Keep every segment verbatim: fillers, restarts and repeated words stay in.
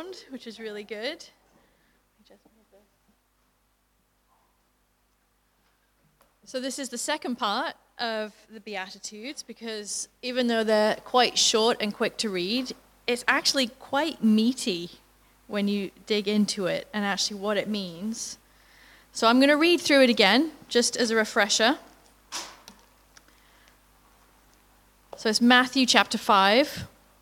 sound, which is really good. So this is the second part of the Beatitudes, because even though they're quite short and quick to read, it's actually quite meaty when you dig into it and actually what it means. So I'm going to read through it again, just as a refresher. So it's Matthew chapter five.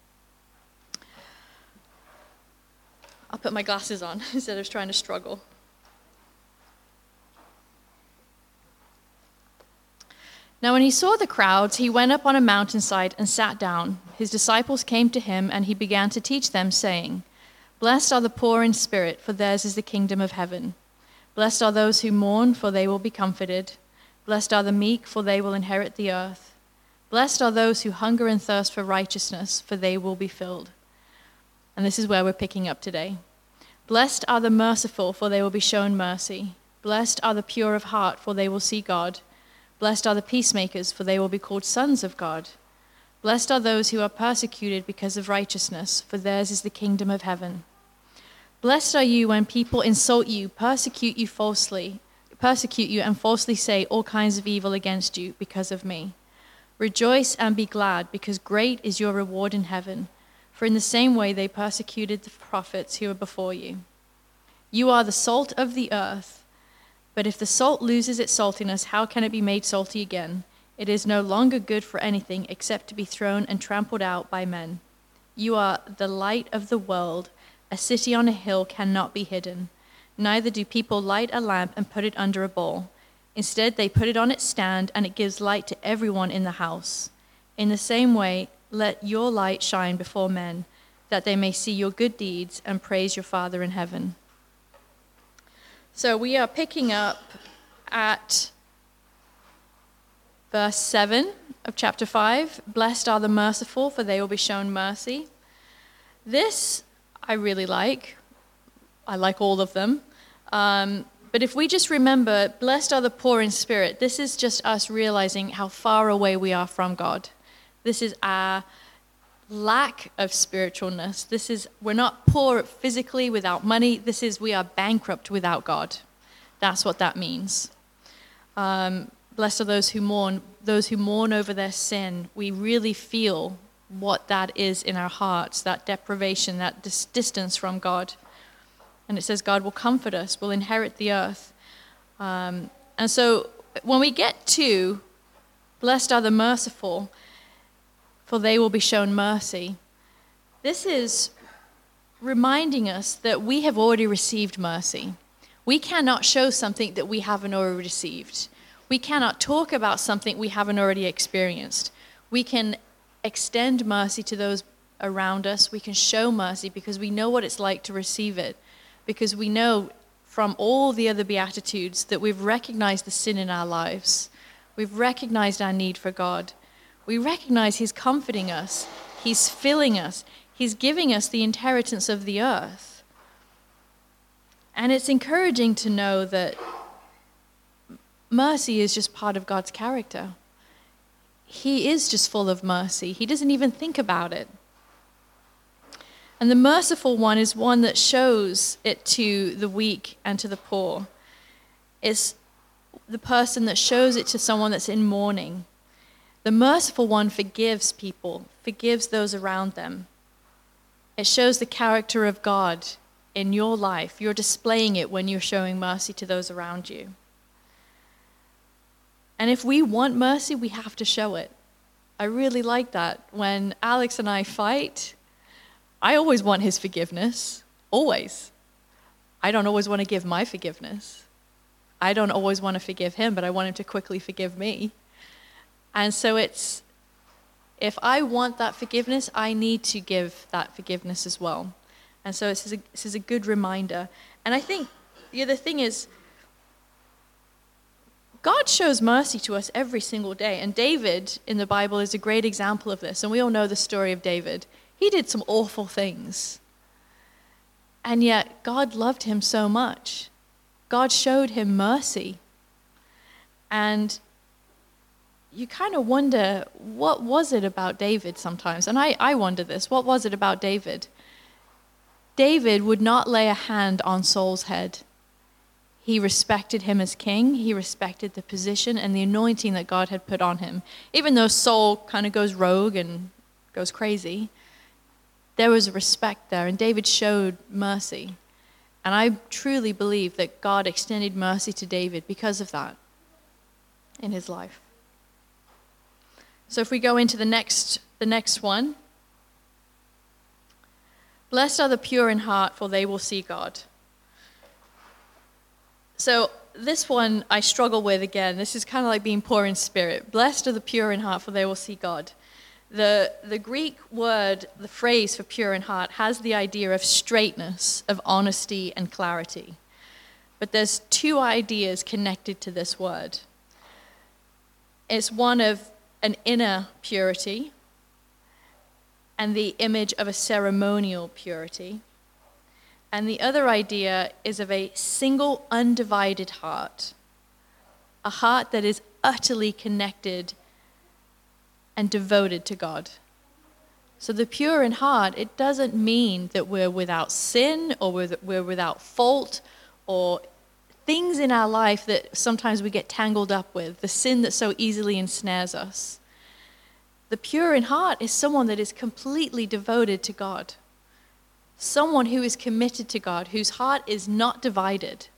I'll put my glasses on instead of trying to struggle. Now when he saw the crowds, he went up on a mountainside and sat down. His disciples came to him, and he began to teach them, saying, "Blessed are the poor in spirit, for theirs is the kingdom of heaven. Blessed are those who mourn, for they will be comforted. Blessed are the meek, for they will inherit the earth. Blessed are those who hunger and thirst for righteousness, for they will be filled." And this is where we're picking up today. "Blessed are the merciful, for they will be shown mercy. Blessed are the pure of heart, for they will see God. Blessed are the peacemakers, for they will be called sons of God. Blessed are those who are persecuted because of righteousness, for theirs is the kingdom of heaven. Blessed are you when people insult you, persecute you falsely, persecute you and falsely say all kinds of evil against you because of me. Rejoice and be glad, because great is your reward in heaven. For in the same way they persecuted the prophets who were before you. You are the salt of the earth. But if the salt loses its saltiness, how can it be made salty again? It is no longer good for anything except to be thrown and trampled out by men. You are the light of the world. A city on a hill cannot be hidden. Neither do people light a lamp and put it under a bowl. Instead, they put it on its stand, and it gives light to everyone in the house. In the same way, let your light shine before men, that they may see your good deeds and praise your Father in heaven." So we are picking up at verse seven of chapter five. "Blessed are the merciful, for they will be shown mercy." This I really like. I like all of them. Um, but if we just remember, blessed are the poor in spirit, this is just us realizing how far away we are from God. This is our lack of spiritualness. This is, we're not poor physically without money. This is, we are bankrupt without God. That's what that means. Um, blessed are those who mourn, those who mourn over their sin. We really feel what that is in our hearts, that deprivation, that dis- distance from God. And it says God will comfort us, will inherit the earth. Um, and so when we get to blessed are the merciful, for they will be shown mercy, this is reminding us that we have already received mercy. We cannot show something that we haven't already received. We cannot talk about something we haven't already experienced. We can extend mercy to those around us. We can show mercy because we know what it's like to receive it, because we know from all the other Beatitudes that we've recognized the sin in our lives. We've recognized our need for God. We recognize he's comforting us. He's filling us. He's giving us the inheritance of the earth. And it's encouraging to know that mercy is just part of God's character. He is just full of mercy. He doesn't even think about it. And the merciful one is one that shows it to the weak and to the poor. It's the person that shows it to someone that's in mourning. The merciful one forgives people, forgives those around them. It shows the character of God in your life. You're displaying it when you're showing mercy to those around you. And if we want mercy, we have to show it. I really like that. When Alex and I fight, I always want his forgiveness. Always. I don't always want to give my forgiveness. I don't always want to forgive him, but I want him to quickly forgive me. And so it's, if I want that forgiveness, I need to give that forgiveness as well. And so this is a, this is a good reminder. And I think the other thing is, God shows mercy to us every single day. And David in the Bible is a great example of this. And we all know the story of David. He did some awful things. And yet God loved him so much. God showed him mercy. And you kind of wonder, what was it about David sometimes? And I, I wonder this, what was it about David? David would not lay a hand on Saul's head. He respected him as king. He respected the position and the anointing that God had put on him. Even though Saul kind of goes rogue and goes crazy, there was a respect there, and David showed mercy. And I truly believe that God extended mercy to David because of that in his life. So if we go into the next, the next one. Blessed are the pure in heart, for they will see God. So this one I struggle with again. This is kind of like being poor in spirit. Blessed are the pure in heart, for they will see God. The, the Greek word, the phrase for pure in heart, has the idea of straightness, of honesty and clarity. But there's two ideas connected to this word. It's one of an inner purity and the image of a ceremonial purity. And the other idea is of a single, undivided heart, a heart that is utterly connected and devoted to God. So the pure in heart, it doesn't mean that we're without sin or we're, we're without fault or things in our life that sometimes we get tangled up with, the sin that so easily ensnares us. The pure in heart is someone that is completely devoted to God. Someone who is committed to God, whose heart is not divided.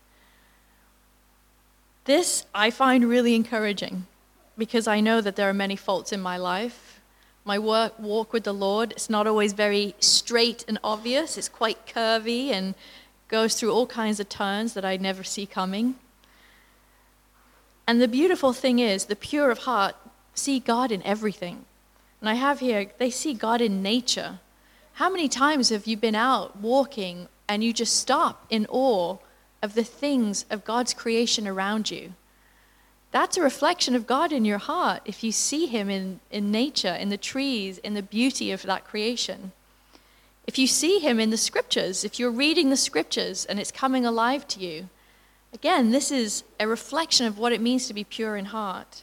This I find really encouraging because I know that there are many faults in my life. My work, walk with the Lord, it's not always very straight and obvious. It's quite curvy and goes through all kinds of turns that I never see coming. And the beautiful thing is, the pure of heart see God in everything. And I have here, they see God in nature. How many times have you been out walking and you just stop in awe of the things of God's creation around you? That's a reflection of God in your heart if you see him in, in nature, in the trees, in the beauty of that creation. If you see him in the scriptures, if you're reading the scriptures and it's coming alive to you, again, this is a reflection of what it means to be pure in heart.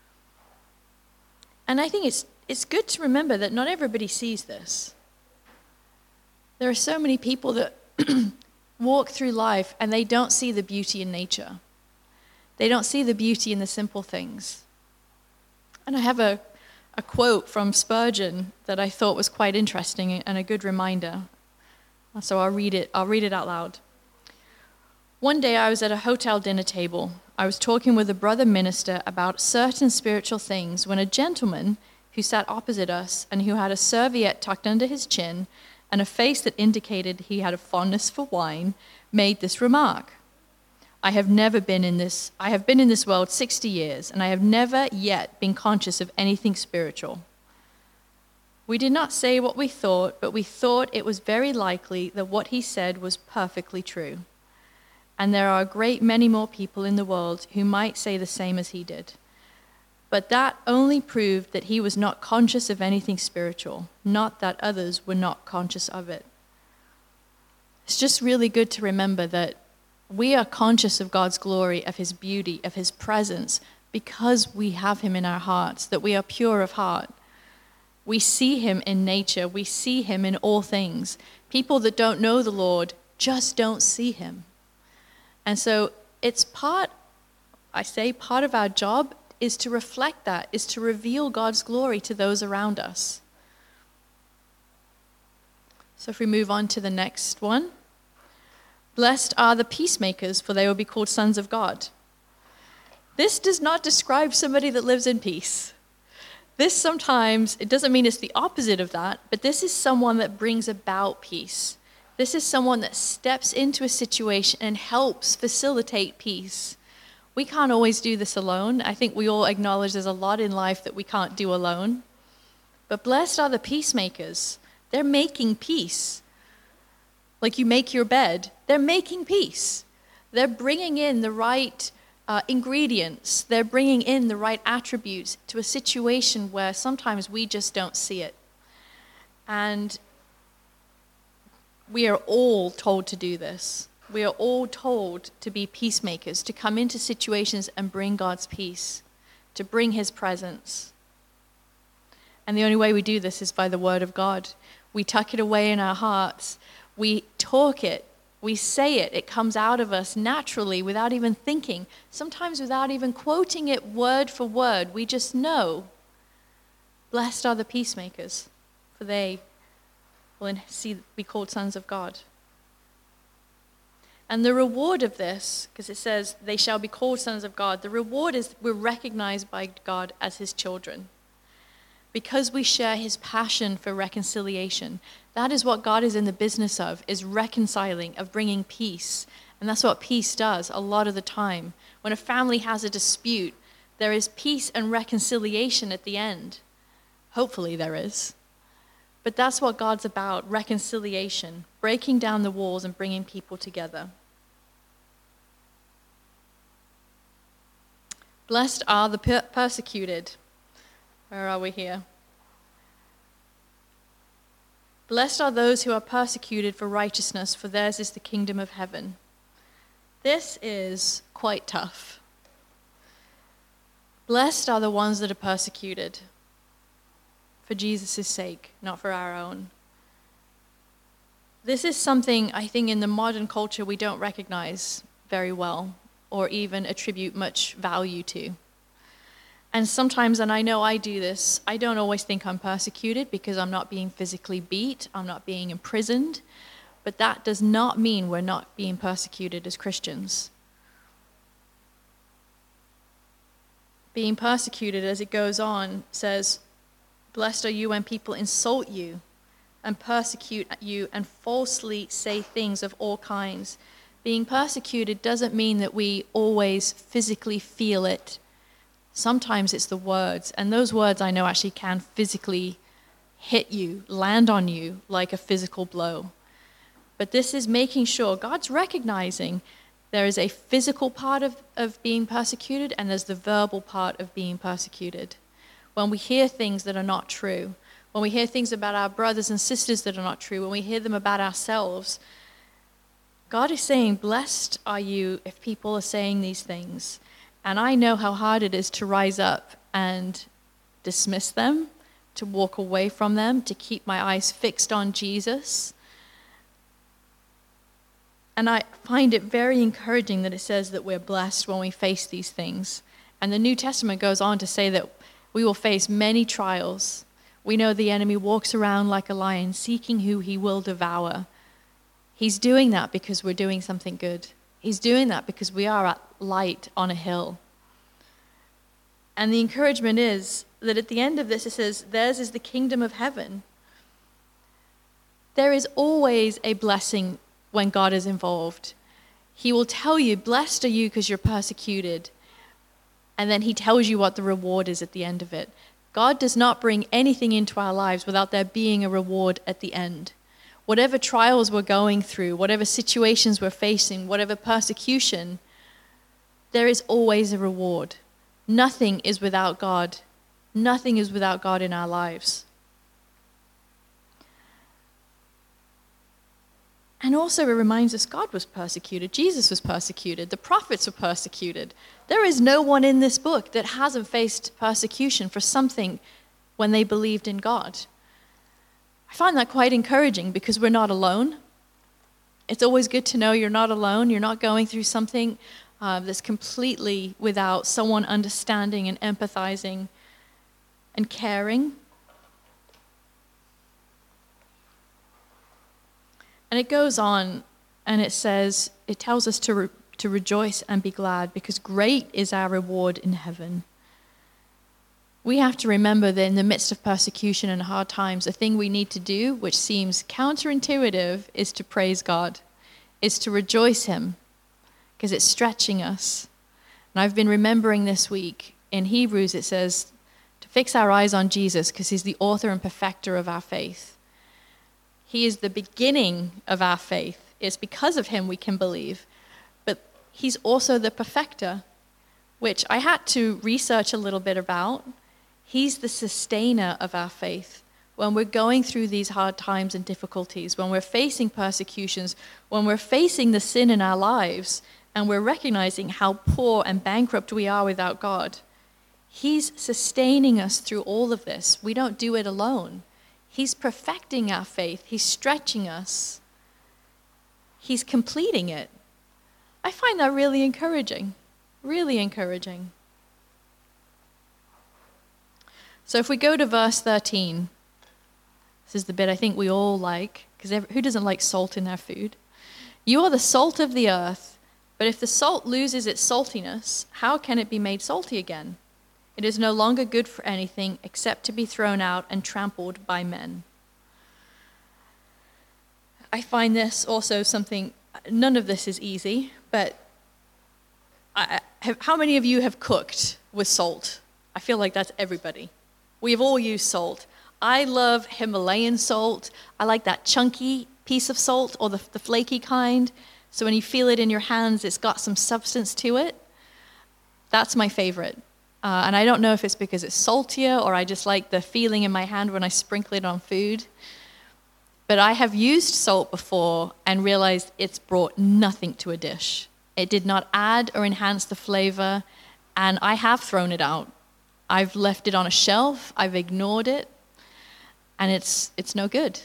And I think it's it's good to remember that not everybody sees this. There are so many people that walk through life and they don't see the beauty in nature. They don't see the beauty in the simple things. And I have a, a quote from Spurgeon that I thought was quite interesting and a good reminder. So I'll read it. I'll read it out loud. One day I was at a hotel dinner table. I was talking with a brother minister about certain spiritual things when a gentleman who sat opposite us and who had a serviette tucked under his chin and a face that indicated he had a fondness for wine, made this remark. I have never been in this, I have been in this world sixty years, and I have never yet been conscious of anything spiritual. We did not say what we thought, but we thought it was very likely that what he said was perfectly true. And there are a great many more people in the world who might say the same as he did. But that only proved that he was not conscious of anything spiritual, not that others were not conscious of it. It's just really good to remember that we are conscious of God's glory, of his beauty, of his presence, because we have him in our hearts, that we are pure of heart. We see him in nature. We see him in all things. People that don't know the Lord just don't see him. And so it's part, I say part of our job is to reflect that, is to reveal God's glory to those around us. So if we move on to the next one. Blessed are the peacemakers, for they will be called sons of God. This does not describe somebody that lives in peace. This sometimes, it doesn't mean it's the opposite of that, but this is someone that brings about peace. This is someone that steps into a situation and helps facilitate peace. We can't always do this alone. I think we all acknowledge there's a lot in life that we can't do alone. But blessed are the peacemakers. They're making peace. Like you make your bed, they're making peace. They're bringing in the right uh, ingredients. They're bringing in the right attributes to a situation where sometimes we just don't see it. And we are all told to do this. We are all told to be peacemakers, to come into situations and bring God's peace, to bring his presence. And the only way we do this is by the word of God. We tuck it away in our hearts. We talk it. We say it. It comes out of us naturally without even thinking, sometimes without even quoting it word for word. We just know. Blessed are the peacemakers, for they will see, be called sons of God. And the reward of this, because it says they shall be called sons of God, the reward is we're recognized by God as his children. Because we share his passion for reconciliation. That is what God is in the business of, is reconciling, of bringing peace. And that's what peace does a lot of the time. When a family has a dispute, there is peace and reconciliation at the end. Hopefully there is. But that's what God's about, reconciliation, breaking down the walls and bringing people together. Blessed are the per- persecuted. Where are we here? Blessed are those who are persecuted for righteousness, for theirs is the kingdom of heaven. This is quite tough. Blessed are the ones that are persecuted for Jesus' sake, not for our own. This is something I think in the modern culture we don't recognize very well or even attribute much value to. And sometimes, and I know I do this, I don't always think I'm persecuted because I'm not being physically beat, I'm not being imprisoned, but that does not mean we're not being persecuted as Christians. Being persecuted, as it goes on, says, blessed are you when people insult you and persecute you and falsely say things of all kinds. Being persecuted doesn't mean that we always physically feel it. Sometimes it's the words, and those words I know actually can physically hit you, land on you like a physical blow. But this is making sure God's recognizing there is a physical part of, of being persecuted and there's the verbal part of being persecuted. When we hear things that are not true, when we hear things about our brothers and sisters that are not true, when we hear them about ourselves, God is saying, blessed are you if people are saying these things. And I know how hard it is to rise up and dismiss them, to walk away from them, to keep my eyes fixed on Jesus. And I find it very encouraging that it says that we're blessed when we face these things. And the New Testament goes on to say that we will face many trials. We know the enemy walks around like a lion, seeking who he will devour. He's doing that because we're doing something good. He's doing that because we are at light on a hill. And the encouragement is that at the end of this, it says, theirs is the kingdom of heaven. There is always a blessing when God is involved. He will tell you, blessed are you because you're persecuted. And then he tells you what the reward is at the end of it. God does not bring anything into our lives without there being a reward at the end. Whatever trials we're going through, whatever situations we're facing, whatever persecution, there is always a reward. Nothing is without God. Nothing is without God in our lives. And also it reminds us God was persecuted. Jesus was persecuted. The prophets were persecuted. There is no one in this book that hasn't faced persecution for something when they believed in God. I find that quite encouraging because we're not alone. It's always good to know you're not alone. You're not going through something uh, that's completely without someone understanding and empathizing and caring. And it goes on and it says, it tells us to, re- to rejoice and be glad because great is our reward in heaven. We have to remember that in the midst of persecution and hard times, the thing we need to do, which seems counterintuitive, is to praise God, is to rejoice him, because it's stretching us. And I've been remembering this week, in Hebrews it says, to fix our eyes on Jesus, because he's the author and perfecter of our faith. He is the beginning of our faith. It's because of him we can believe. But he's also the perfecter, which I had to research a little bit about. He's the sustainer of our faith. When we're going through these hard times and difficulties, when we're facing persecutions, when we're facing the sin in our lives, and we're recognizing how poor and bankrupt we are without God, he's sustaining us through all of this. We don't do it alone. He's perfecting our faith. He's stretching us. he's completing it. I find that really encouraging, really encouraging. So if we go to verse thirteen, this is the bit I think we all like, because who doesn't like salt in their food? You are the salt of the earth, but if the salt loses its saltiness, how can it be made salty again? It is no longer good for anything except to be thrown out and trampled by men. I find this also something, none of this is easy, but I, have, how many of you have cooked with salt? I feel like that's everybody. We've all used salt. I love Himalayan salt. I like that chunky piece of salt, or the, the flaky kind. So when you feel it in your hands, it's got some substance to it. That's my favorite. Uh, and I don't know if it's because it's saltier, or I just like the feeling in my hand when I sprinkle it on food. But I have used salt before and realized it's brought nothing to a dish. It did not add or enhance the flavor, and I have thrown it out. I've left it on a shelf, I've ignored it, and it's it's no good.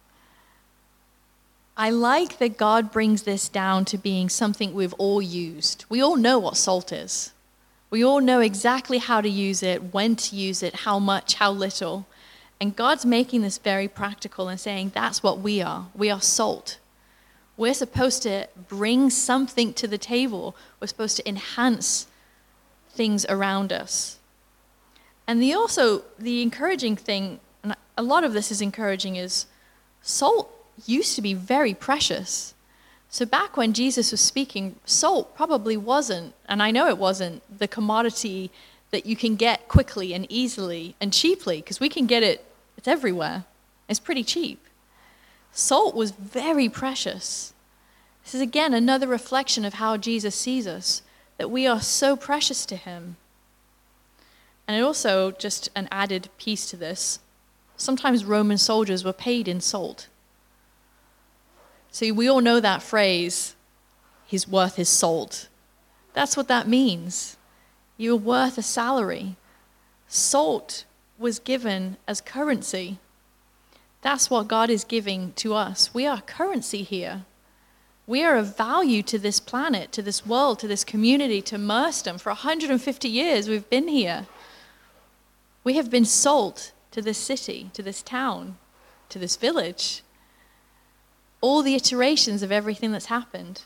I like that God brings this down to being something we've all used. We all know what salt is. We all know exactly how to use it, when to use it, how much, how little. And God's making this very practical and saying that's what we are. We are salt. We're supposed to bring something to the table. We're supposed to enhance things around us. And the also, the encouraging thing, and a lot of this is encouraging, is salt used to be very precious. So back when Jesus was speaking, salt probably wasn't, and I know it wasn't, the commodity that you can get quickly and easily and cheaply, because we can get it, it's everywhere. It's pretty cheap. Salt was very precious. This is again another reflection of how Jesus sees us, that we are so precious to him. And it also, just an added piece to this, sometimes Roman soldiers were paid in salt. See, we all know that phrase, he's worth his salt. That's what that means. You're worth a salary. Salt was given as currency. That's what God is giving to us. We are currency here. We are of value to this planet, to this world, to this community, to Merstham. For one hundred fifty years we've been here. We have been salt to this city, to this town, to this village. All the iterations of everything that's happened.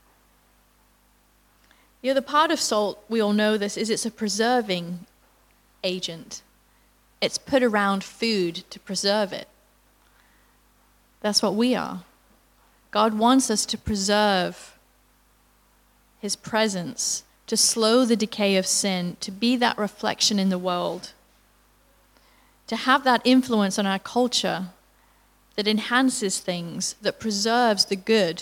The other part of salt, we all know this, is it's a preserving agent. It's put around food to preserve it. That's what we are. God wants us to preserve his presence, to slow the decay of sin, to be that reflection in the world, to have that influence on our culture that enhances things, that preserves the good.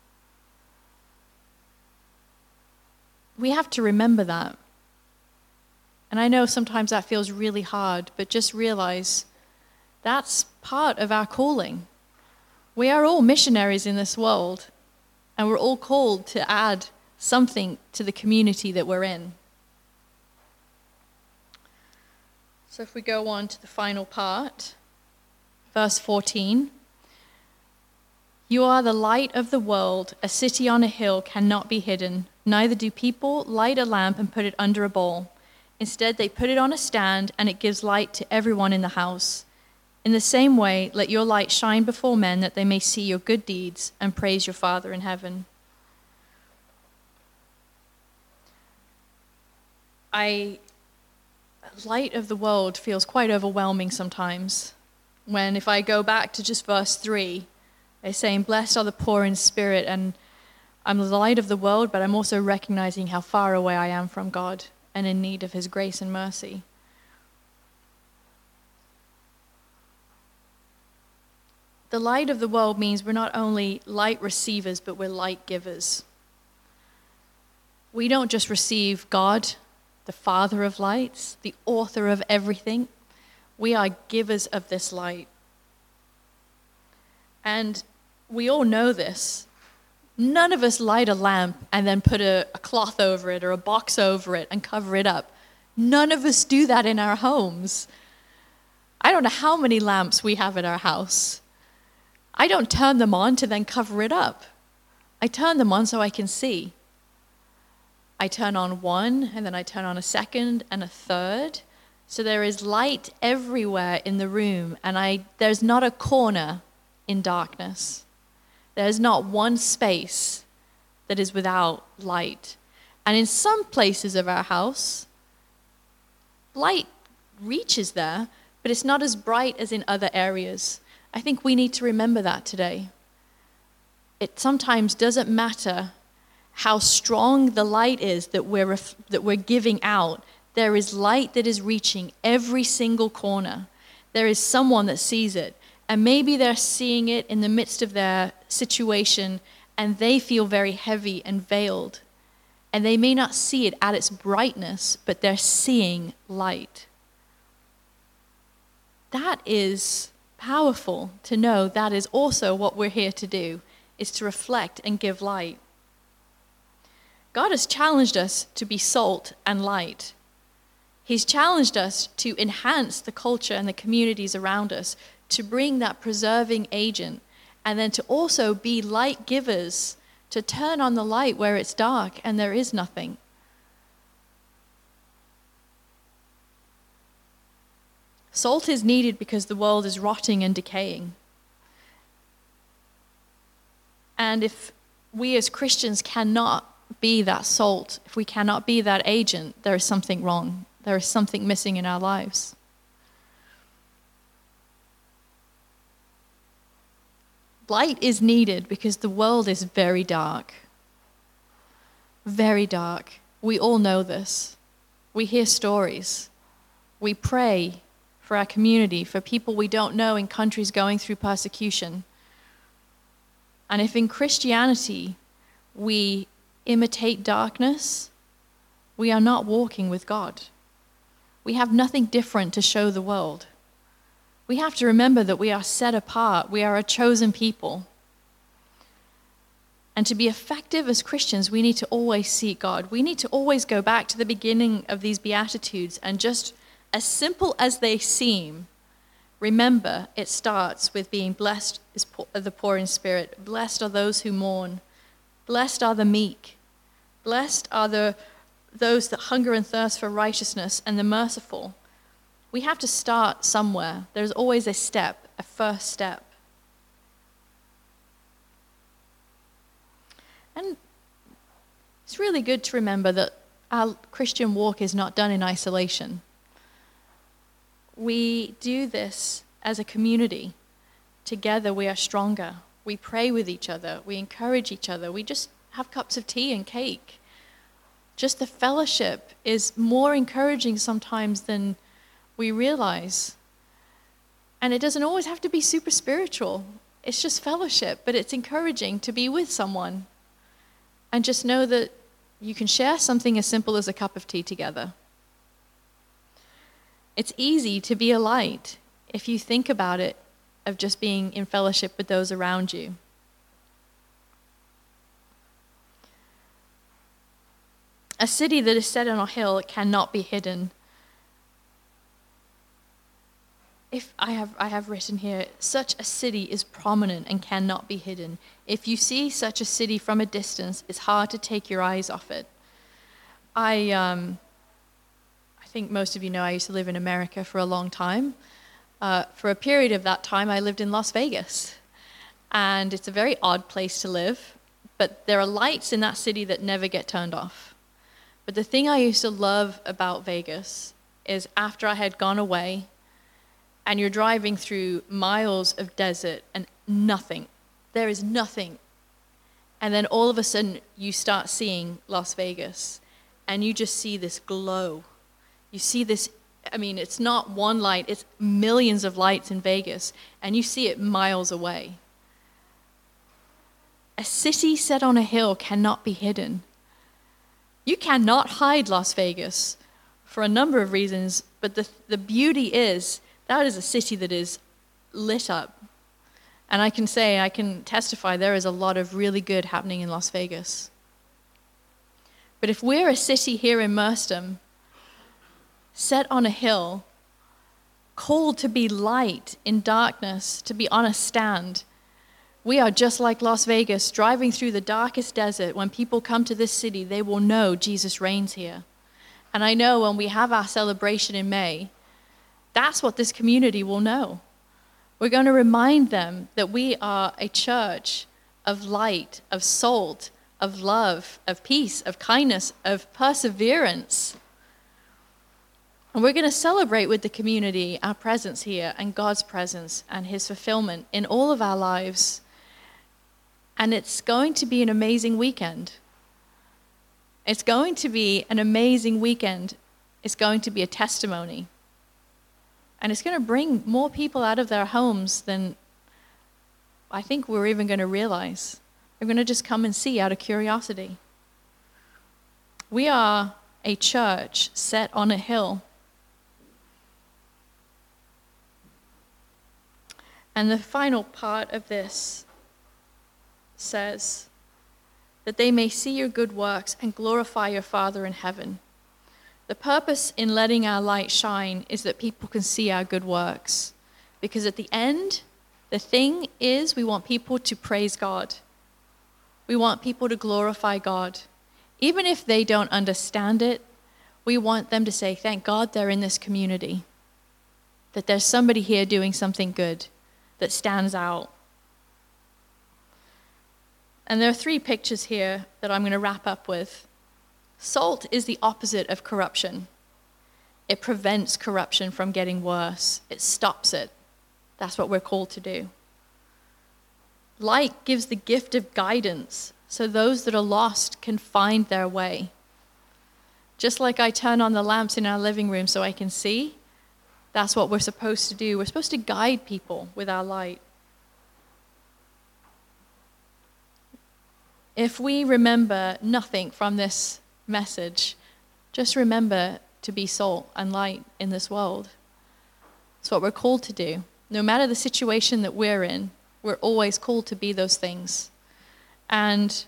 We have to remember that. And I know sometimes that feels really hard, but just realize that's part of our calling. We are all missionaries in this world, and we're all called to add something to the community that we're in. So if we go on to the final part, verse fourteen, you are the light of the world. A city on a hill cannot be hidden. Neither do people light a lamp and put it under a bowl. Instead, they put it on a stand, and it gives light to everyone in the house. In the same way, let your light shine before men, that they may see your good deeds and praise your Father in heaven. I, light of the world feels quite overwhelming sometimes. When if I go back to just verse three, they're saying, blessed are the poor in spirit, and I'm the light of the world, but I'm also recognizing how far away I am from God and in need of his grace and mercy. The light of the world means we're not only light receivers, but we're light givers. We don't just receive God, the Father of lights, the author of everything. We are givers of this light. And we all know this. None of us light a lamp and then put a, a cloth over it or a box over it and cover it up. None of us do that in our homes. I don't know how many lamps we have at our house. I don't turn them on to then cover it up. I turn them on so I can see. I turn on one, and then I turn on a second and a third. So there is light everywhere in the room, and I there's not a corner in darkness. There's not one space that is without light. And in some places of our house, light reaches there, but it's not as bright as in other areas. I think we need to remember that today. It sometimes doesn't matter how strong the light is that we're ref- that we're giving out. There is light that is reaching every single corner. There is someone that sees it, and maybe they're seeing it in the midst of their situation, and they feel very heavy and veiled, and they may not see it at its brightness, but they're seeing light. That is powerful to know. That is also what we're here to do, is to reflect and give light. God has challenged us to be salt and light. He's challenged us to enhance the culture and the communities around us, to bring that preserving agent, and then to also be light givers, to turn on the light where it's dark and there is nothing. Salt is needed because the world is rotting and decaying. And if we as Christians cannot be that salt, if we cannot be that agent, there is something wrong. There is something missing in our lives. Light is needed because the world is very dark. Very dark. We all know this. We hear stories. We pray for our community, for people we don't know in countries going through persecution. And if in Christianity we imitate darkness, we are not walking with God. We have nothing different to show the world. We have to remember that we are set apart. We are a chosen people. And to be effective as Christians, we need to always seek God. We need to always go back to the beginning of these Beatitudes, and just as simple as they seem, remember it starts with being blessed is the poor in spirit. Blessed are those who mourn. Blessed are the meek. Blessed are the those that hunger and thirst for righteousness, and the merciful. We have to start somewhere. There's always a step, a first step. And it's really good to remember that our Christian walk is not done in isolation. We do this as a community. Together we are stronger. We pray with each other. We encourage each other. We just have cups of tea and cake. Just the fellowship is more encouraging sometimes than we realize. And it doesn't always have to be super spiritual. It's just fellowship, but it's encouraging to be with someone. And just know that you can share something as simple as a cup of tea together. It's easy to be a light if you think about it, of just being in fellowship with those around you. A city that is set on a hill cannot be hidden. If I have I have written here, such a city is prominent and cannot be hidden. If you see such a city from a distance, it's hard to take your eyes off it. I um, I think most of you know I used to live in America for a long time. Uh, for a period of that time, I lived in Las Vegas. And it's a very odd place to live, but there are lights in that city that never get turned off. But the thing I used to love about Vegas is after I had gone away, and you're driving through miles of desert and nothing. There is nothing. And then all of a sudden you start seeing Las Vegas, and you just see this glow. You see this, I mean, it's not one light, it's millions of lights in Vegas, and you see it miles away. A city set on a hill cannot be hidden. You cannot hide Las Vegas for a number of reasons, but the the beauty is that is a city that is lit up. And I can say, I can testify, there is a lot of really good happening in Las Vegas. But if we're a city here in Merstham, set on a hill, called to be light in darkness, to be on a stand, We are just like Las Vegas, driving through the darkest desert. When people come to this city, they will know Jesus reigns here. And I know when we have our celebration in May, that's what this community will know. We're going to remind them that we are a church of light, of salt, of love, of peace, of kindness, of perseverance. And we're going to celebrate with the community our presence here and God's presence and his fulfillment in all of our lives. And it's going to be an amazing weekend. It's going to be an amazing weekend. It's going to be a testimony. And it's going to bring more people out of their homes than I think we're even going to realize. They're going to just come and see out of curiosity. We are a church set on a hill. And the final part of this says that they may see your good works and glorify your Father in heaven. The purpose in letting our light shine is that people can see our good works. Because at the end, the thing is we want people to praise God. We want people to glorify God. Even if they don't understand it, we want them to say, thank God they're in this community. That there's somebody here doing something good that stands out. And there are three pictures here that I'm going to wrap up with. Salt is the opposite of corruption. It prevents corruption from getting worse. It stops it. That's what we're called to do. Light gives the gift of guidance so those that are lost can find their way. Just like I turn on the lamps in our living room so I can see, that's what we're supposed to do. We're supposed to guide people with our light. If we remember nothing from this message, just remember to be salt and light in this world. It's what we're called to do. No matter the situation that we're in, we're always called to be those things. And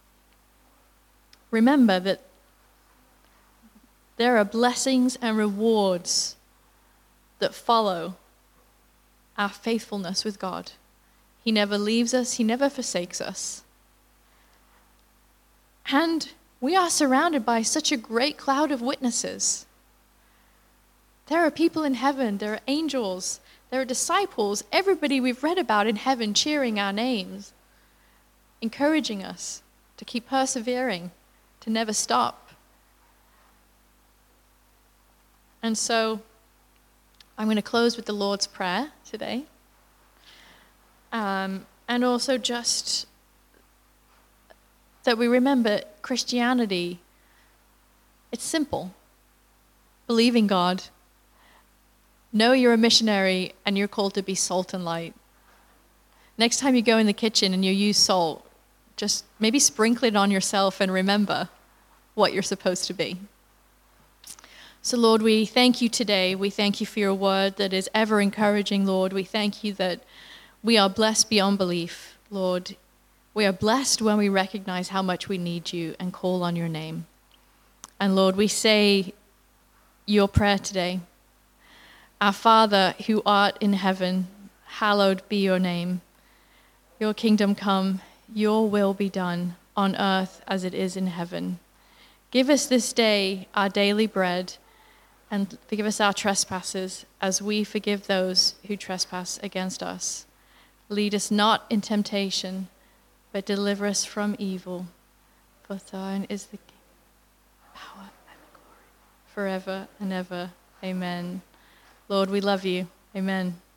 remember that there are blessings and rewards that follow our faithfulness with God. He never leaves us. He never forsakes us. And we are surrounded by such a great cloud of witnesses. There are people in heaven. There are angels. There are disciples. Everybody we've read about in heaven cheering our names, encouraging us to keep persevering, to never stop. And so I'm going to close with the Lord's Prayer today. Um, and also just that we remember Christianity, it's simple. Believe in God. Know you're a missionary and you're called to be salt and light. Next time you go in the kitchen and you use salt, just maybe sprinkle it on yourself and remember what you're supposed to be. So Lord, we thank you today. We thank you for your word that is ever encouraging, Lord. We thank you that we are blessed beyond belief, Lord. We are blessed when we recognize how much we need you and call on your name. And Lord, we say your prayer today. Our Father, who art in heaven, hallowed be your name. Your kingdom come, your will be done on earth as it is in heaven. Give us this day our daily bread, and forgive us our trespasses as we forgive those who trespass against us. Lead us not in temptation, but deliver us from evil. For thine is the power and the glory forever and ever. Amen. Lord, we love you. Amen.